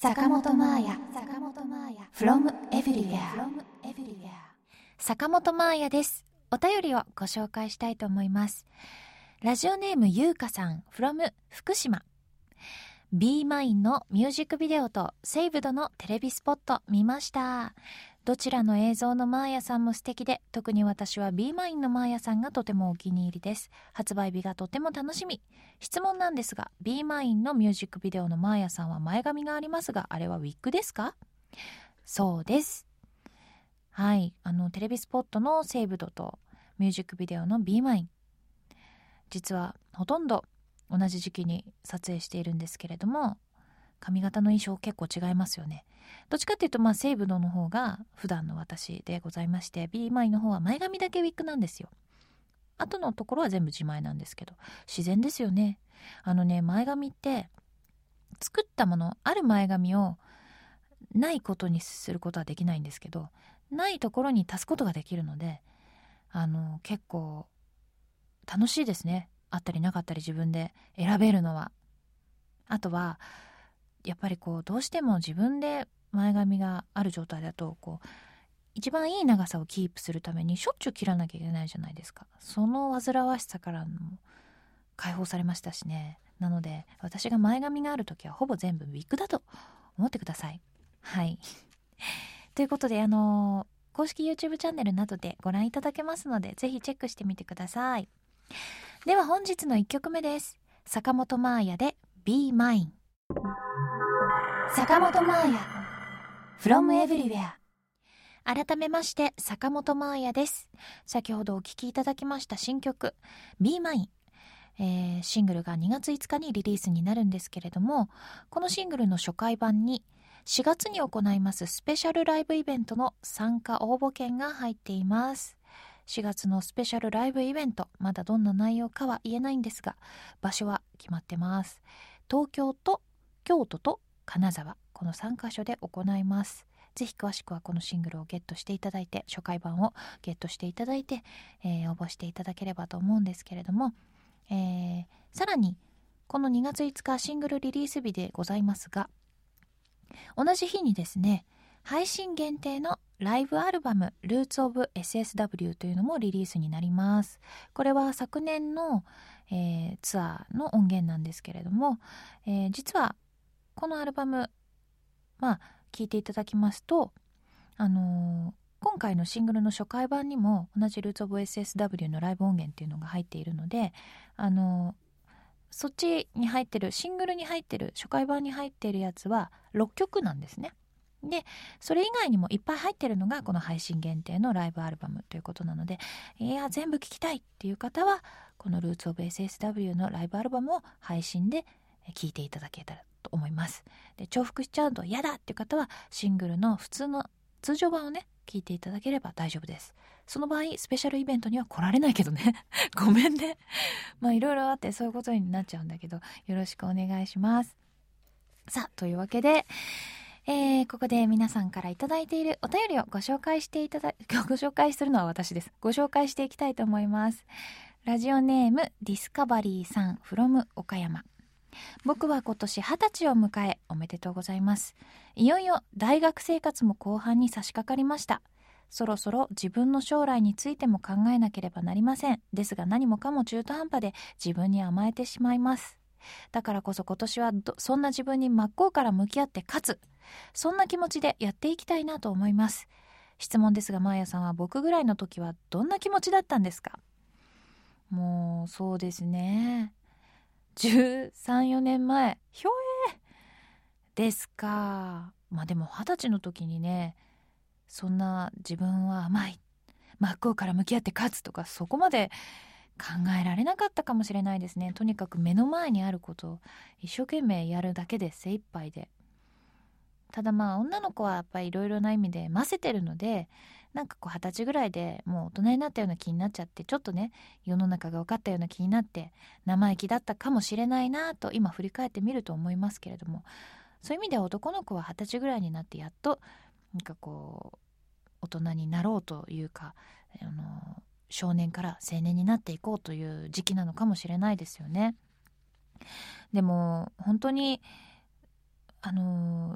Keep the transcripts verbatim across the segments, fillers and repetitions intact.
坂本真綾 from everywhere 坂本真綾です。お便りをご紹介したいと思います。ラジオネームゆうかさん from 福島。 B マインのミュージックビデオとセイブドのテレビスポット見ました。どちらの映像のマーヤさんも素敵で、特に私は B マインのマーヤさんがとてもお気に入りです。発売日がとても楽しみ。質問なんですが、 B マインのミュージックビデオのマーヤさんは前髪がありますが、あれはウィッグですか？そうです。はい、あのテレビスポットのセーブドとミュージックビデオの B マイン、実はほとんど同じ時期に撮影しているんですけれども、髪型の印象結構違いますよね。どっちかっていうと、まあセーブドの方が普段の私でございまして、 B マインの方は前髪だけウィッグなんですよ。あとのところは全部自前なんですけど、自然ですよね。あのね、前髪って作ったもの、ある前髪をないことにすることはできないんですけど、ないところに足すことができるので、あの結構楽しいですね。あったりなかったり自分で選べるのは。あとはやっぱりこうどうしても自分で前髪がある状態だと、こう一番いい長さをキープするためにしょっちゅう切らなきゃいけないじゃないですか。その煩わしさからも解放されましたしね。なので私が前髪があるときはほぼ全部ウィッグだと思ってください。はいということで、あのー、公式 YouTube チャンネルなどでご覧いただけますので、ぜひチェックしてみてください。では本日のいっきょくめです。坂本真綾で Be Mine。 坂本真綾 from everywhere。 改めまして坂本真綾です。先ほどお聴きいただきました新曲 Be Mine、えー、シングルがにがついつかにリリースになるんですけれども、このシングルの初回版にしがつに行いますスペシャルライブイベントの参加応募券が入っています。しがつのスペシャルライブイベント、まだどんな内容かは言えないんですが、場所は決まってます。東京と京都と金沢、このさんかしょで行います。ぜひ詳しくはこのシングルをゲットしていただいて、初回版をゲットしていただいて、えー、応募していただければと思うんですけれども、えー、さらにこのにがついつかシングルリリース日でございますが、同じ日にですね、配信限定のライブアルバム Roots of エスエスダブリュー というのもリリースになります。これは昨年の、えー、ツアーの音源なんですけれども、えー、実はこのアルバム、まあ聴いていただきますと、あのー、今回のシングルの初回版にも同じ Roots of エスエスダブリュー のライブ音源っていうのが入っているので、あのーそっちに入ってる、シングルに入ってる、初回版に入っているやつはろっきょくなんですね。でそれ以外にもいっぱい入ってるのがこの配信限定のライブアルバムということなので、いや全部聴きたいっていう方はこの Roots of エスエスダブリュー のライブアルバムを配信で聴いていただけたらと思います。で重複しちゃうと嫌だっていう方はシングルの普通の通常版をね聴いていただければ大丈夫です。その場合スペシャルイベントには来られないけどねごめんね。まあいろいろあってそういうことになっちゃうんだけど、よろしくお願いします。さあというわけで、えー、ここで皆さんからいただいているお便りをご紹介していただご紹介するのは私です。ご紹介していきたいと思います。ラジオネームディスカバリーさん from 岡山。僕は今年はたちを迎え、おめでとうございます。いよいよ大学生活も後半に差し掛かりました。そろそろ自分の将来についても考えなければなりません。ですが何もかも中途半端で自分に甘えてしまいます。だからこそ今年はそんな自分に真っ向から向き合って勝つ、そんな気持ちでやっていきたいなと思います。質問ですが、マーヤさんは僕ぐらいの時はどんな気持ちだったんですか？もうそうですね、じゅうさん、よねんまえ、ひょえーですか。まあでもはたちの時にね、そんな自分は甘い、真っ向から向き合って勝つとか、そこまで考えられなかったかもしれないですね。とにかく目の前にあることを一生懸命やるだけで精一杯で。ただまあ女の子はやっぱりいろいろな意味でませてるので、なんかこう二十歳ぐらいでもう大人になったような気になっちゃって、ちょっとね世の中が分かったような気になって生意気だったかもしれないなと今振り返ってみると思いますけれども、そういう意味では男の子は二十歳ぐらいになってやっとなんかこう大人になろうというか、あの少年から青年になっていこうという時期なのかもしれないですよね。でも本当にあの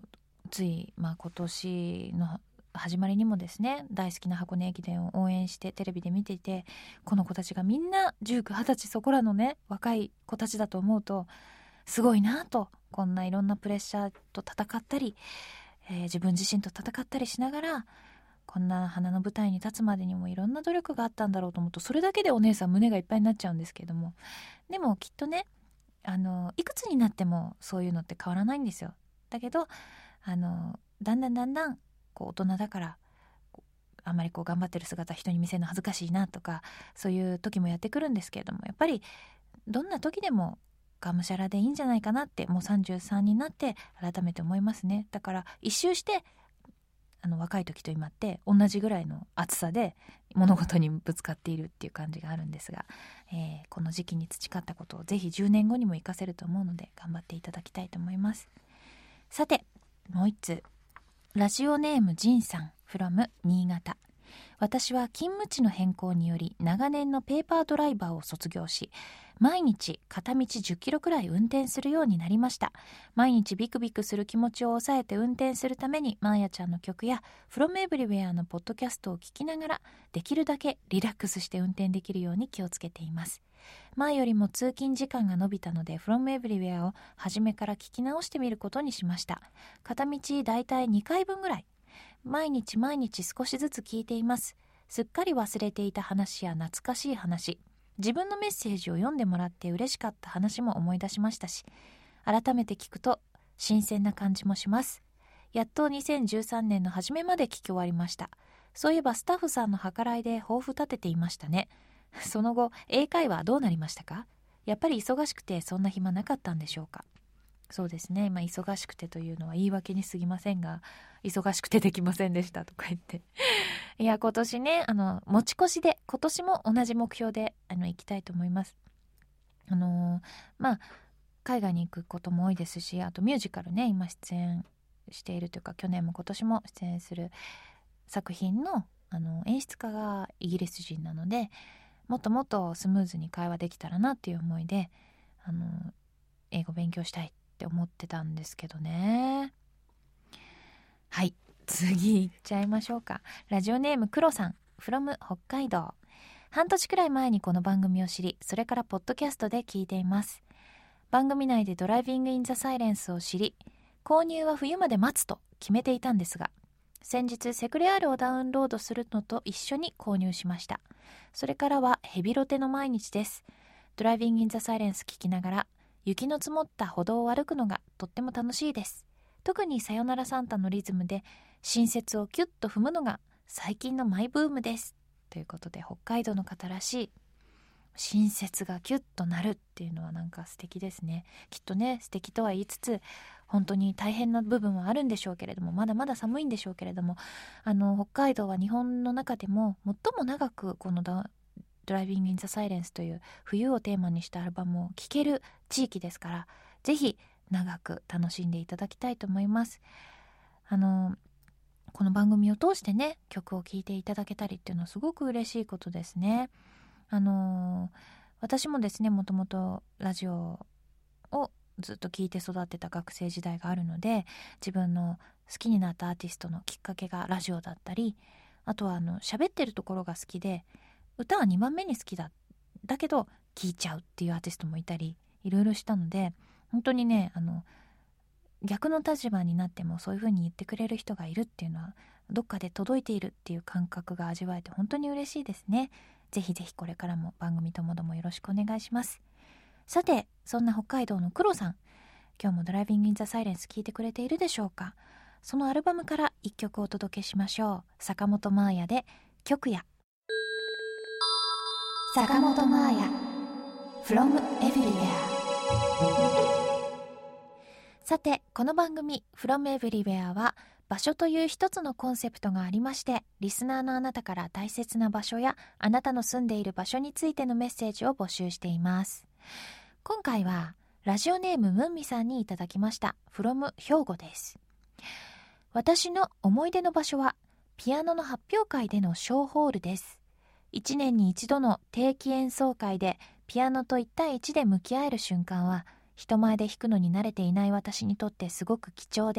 つい、まあ、今年の始まりにもですね、大好きな箱根駅伝を応援してテレビで見ていて、この子たちがみんなじゅうきゅう、はたちそこらのね若い子たちだと思うとすごいなと、こんないろんなプレッシャーと戦ったり、えー、自分自身と戦ったりしながらこんな花の舞台に立つまでにもいろんな努力があったんだろうと思うと、それだけでお姉さん胸がいっぱいになっちゃうんですけれども、でもきっとね、あのいくつになってもそういうのって変わらないんですよ。だけどあのだんだんだんだんこう大人だからあんまりこう頑張ってる姿人に見せるの恥ずかしいなとか、そういう時もやってくるんですけれども、やっぱりどんな時でもがむしゃらでいいんじゃないかなって、もうさんじゅうさんになって改めて思いますね。だから一周してあの若い時と今って同じぐらいの熱さで物事にぶつかっているっていう感じがあるんですが、えー、この時期に培ったことをぜひじゅうねんごにも活かせると思うので頑張っていただきたいと思います。さてもう一つ、ラジオネームジンさん from 新潟。私は勤務地の変更により長年のペーパードライバーを卒業し、毎日片道じゅっキロくらい運転するようになりました。毎日ビクビクする気持ちを抑えて運転するために、まーやちゃんの曲や From Everywhere のポッドキャストを聞きながら、できるだけリラックスして運転できるように気をつけています。前よりも通勤時間が延びたので From Everywhere を初めから聞き直してみることにしました。片道だいたいにかいぶんぐらい、毎日毎日少しずつ聞いています。すっかり忘れていた話や懐かしい話、自分のメッセージを読んでもらって嬉しかった話も思い出しましたし、改めて聞くと新鮮な感じもします。やっとにせんじゅうさんねんの初めまで聞き終わりました。そういえばスタッフさんの計らいで抱負立てていましたね。その後英会話どうなりましたか？やっぱり忙しくてそんな暇なかったんでしょうか？そうですね、まあ、忙しくてというのは言い訳に過ぎませんが、忙しくてできませんでしたとか言っていや今年ね、あの持ち越しで今年も同じ目標であの行きたいと思います。あのー、まあ海外に行くことも多いですし、あとミュージカルね、今出演しているというか、去年も今年も出演する作品の、あの演出家がイギリス人なので、もっともっとスムーズに会話できたらなっていう思いで、あの英語勉強したいって思ってたんですけどね。はい、次行っちゃいましょうか。ラジオネームクロさん from 北海道。半年くらい前にこの番組を知り、それからポッドキャストで聞いています。番組内でドライビングインザサイレンスを知り、購入は冬まで待つと決めていたんですが、先日セクレアールをダウンロードするのと一緒に購入しました。それからはヘビロテの毎日です。ドライビングインザサイレンス聞きながら雪の積もった歩道を歩くのがとっても楽しいです。特にさよならサンタのリズムで新雪をキュッと踏むのが最近のマイブームです。ということで、北海道の方らしい新雪がキュッとなるっていうのはなんか素敵ですね。きっとね、素敵とは言いつつ本当に大変な部分はあるんでしょうけれども、まだまだ寒いんでしょうけれども、あの北海道は日本の中でも最も長くこのダドライビングインザサイレンスという冬をテーマにしたアルバムを聴ける地域ですから、ぜひ長く楽しんでいただきたいと思います。あのこの番組を通してね、曲を聴いていただけたりっていうのはすごく嬉しいことですね。あの私もですね、もともとラジオをずっと聴いて育ってた学生時代があるので、自分の好きになったアーティストのきっかけがラジオだったり、あとはあの喋ってるところが好きで歌はにばんめに好きだだけど聴いちゃうっていうアーティストもいたり、いろいろしたので、本当にね、あの逆の立場になってもそういう風に言ってくれる人がいるっていうのは、どっかで届いているっていう感覚が味わえて本当に嬉しいですね。ぜひぜひこれからも番組ともどもよろしくお願いします。さて、そんな北海道の黒さん、今日もドライビングインザサイレンス聞いてくれているでしょうか？そのアルバムから一曲お届けしましょう。坂本真綾で曲や。坂本真綾 from everywhere。 さて、この番組 from everywhere は場所という一つのコンセプトがありまして、リスナーのあなたから大切な場所やあなたの住んでいる場所についてのメッセージを募集しています。今回はラジオネームムンミさんにいただきました from 兵庫です。私の思い出の場所はピアノの発表会でのショーホールです。いちねんに一度の定期演奏会でピアノといち対いちで向き合える瞬間は、人前で弾くのに慣れていない私にとってすごく貴重で、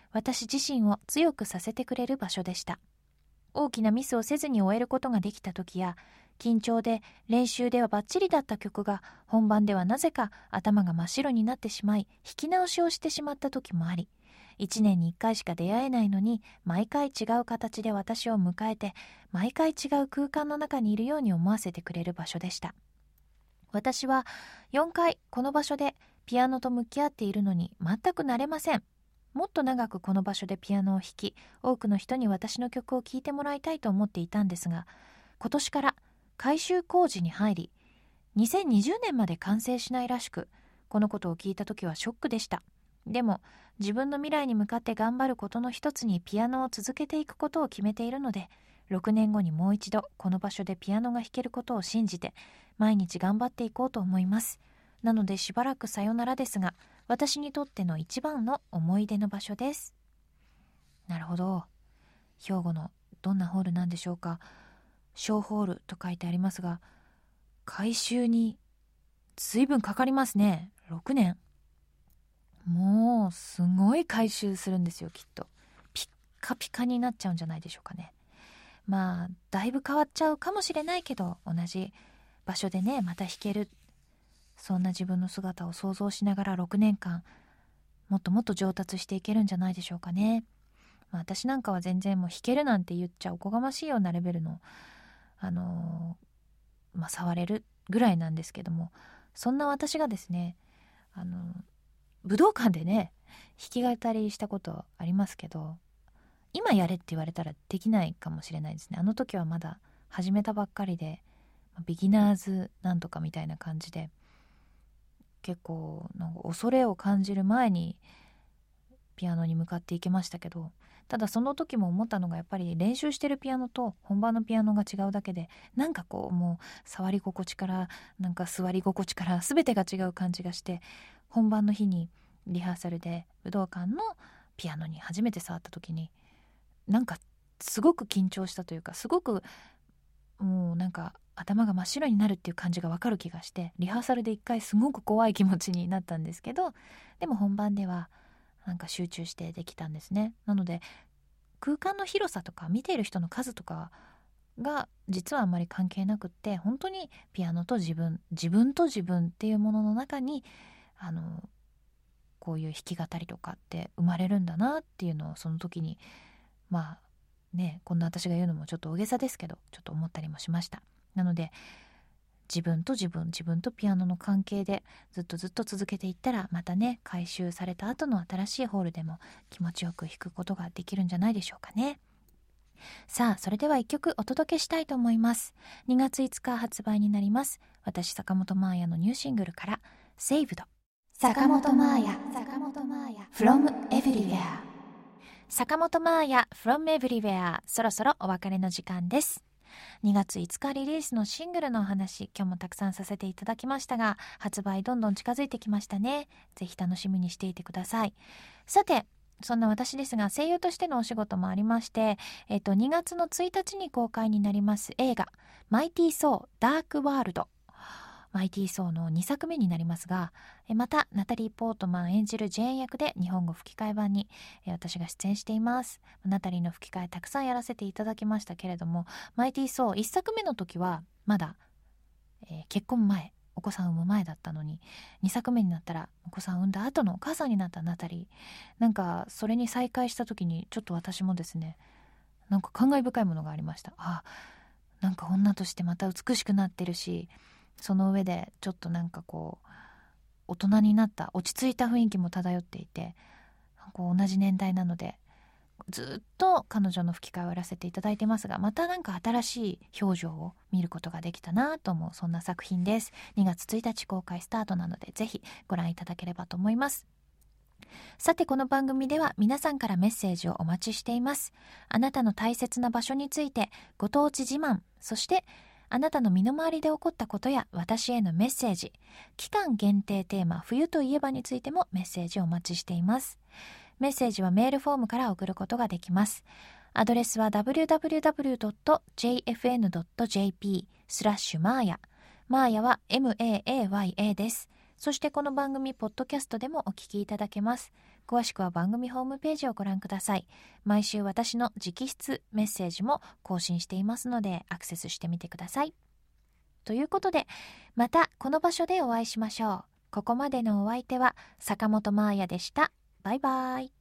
私自身を強くさせてくれる場所でした。大きなミスをせずに終えることができた時や、緊張で練習ではバッチリだった曲が本番ではなぜか頭が真っ白になってしまい、弾き直しをしてしまった時もあり、一年に一回しか出会えないのに毎回違う形で私を迎えて、毎回違う空間の中にいるように思わせてくれる場所でした。私はよんかいこの場所でピアノと向き合っているのに全く慣れません。もっと長くこの場所でピアノを弾き、多くの人に私の曲を聴いてもらいたいと思っていたんですが、今年から改修工事に入り、にせんにじゅうねんまで完成しないらしく、このことを聞いた時はショックでした。でも自分の未来に向かって頑張ることの一つにピアノを続けていくことを決めているので、ろくねんごにもう一度この場所でピアノが弾けることを信じて毎日頑張っていこうと思います。なのでしばらくさよならですが、私にとっての一番の思い出の場所です。なるほど。兵庫のどんなホールなんでしょうか。小ホールと書いてありますが、改修に随分かかりますね。ろくねん。もうすごい改修するんですよ、きっと。ピッカピカになっちゃうんじゃないでしょうかね。まあだいぶ変わっちゃうかもしれないけど、同じ場所でねまた弾ける、そんな自分の姿を想像しながらろくねんかんもっともっと上達していけるんじゃないでしょうかね。まあ、私なんかは全然もう弾けるなんて言っちゃおこがましいようなレベルのあのー、まあ触れるぐらいなんですけども、そんな私がですね、あのー、武道館でね弾き語りしたことありますけど、今やれって言われたらできないかもしれないですね。あの時はまだ始めたばっかりで、ビギナーズなんとかみたいな感じで、結構なんか恐れを感じる前にピアノに向かっていけましたけど、ただその時も思ったのが、やっぱり練習してるピアノと本番のピアノが違うだけで、なんかこうもう触り心地からなんか座り心地から全てが違う感じがして、本番の日にリハーサルで武道館のピアノに初めて触った時になんかすごく緊張したというか、すごくもうなんか頭が真っ白になるっていう感じがわかる気がして、リハーサルで一回すごく怖い気持ちになったんですけど、でも本番ではなんか集中してできたんですね。なので空間の広さとか見ている人の数とかが実はあんまり関係なくって、本当にピアノと自分自分と自分っていうものの中にあのこういう弾き語りとかって生まれるんだなっていうのを、その時にまあね、こんな私が言うのもちょっと大げさですけど、ちょっと思ったりもしました。なので自分と自分自分とピアノの関係でずっとずっと続けていったら、またね改修された後の新しいホールでも気持ちよく弾くことができるんじゃないでしょうかね。さあそれでは一曲お届けしたいと思います。にがついつか発売になります、私坂本真綾のニューシングルからセイブド。坂本真綾 from everywhere。 坂本真綾 from everywhere、 そろそろお別れの時間です。にがついつかリリースのシングルのお話、今日もたくさんさせていただきましたが、発売どんどん近づいてきましたね。ぜひ楽しみにしていてください。さてそんな私ですが、声優としてのお仕事もありまして、えっと、にがつのついたちに公開になります映画マイティーソーダークワールド、マイティーソーのにさくめになりますが、またナタリー・ポートマン演じるジェーン役で日本語吹き替え版に私が出演しています。ナタリーの吹き替えたくさんやらせていただきましたけれども、マイティーソーいっさくめの時はまだ、えー、結婚前、お子さん産む前だったのに、にさくめになったらお子さん産んだ後のお母さんになったナタリー、なんかそれに再会した時にちょっと私もですね、なんか感慨深いものがありました。あ、なんか女としてまた美しくなってるし、その上でちょっとなんかこう大人になった落ち着いた雰囲気も漂っていて、こう同じ年代なのでずっと彼女の吹き替えをやらせていただいてますが、またなんか新しい表情を見ることができたなと思う、そんな作品です。にがつついたち公開スタートなので、ぜひご覧いただければと思います。さてこの番組では皆さんからメッセージをお待ちしています。あなたの大切な場所について、ご当地自慢、そしてあなたの身の回りで起こったことや私へのメッセージ、期間限定テーマ冬といえばについてもメッセージをお待ちしています。メッセージはメールフォームから送ることができます。アドレスは ダブリューダブリューダブリュードットジェイエフエヌドットジェーピー スラッシュマーヤ、マーヤは エムエーエーワイエー です。そしてこの番組ポッドキャストでもお聞きいただけます。 詳しくは番組ホームページをご覧ください。毎週私の直筆メッセージも更新していますので、アクセスしてみてください。ということで、またこの場所でお会いしましょう。ここまでのお相手は坂本真綾でした。バイバイ。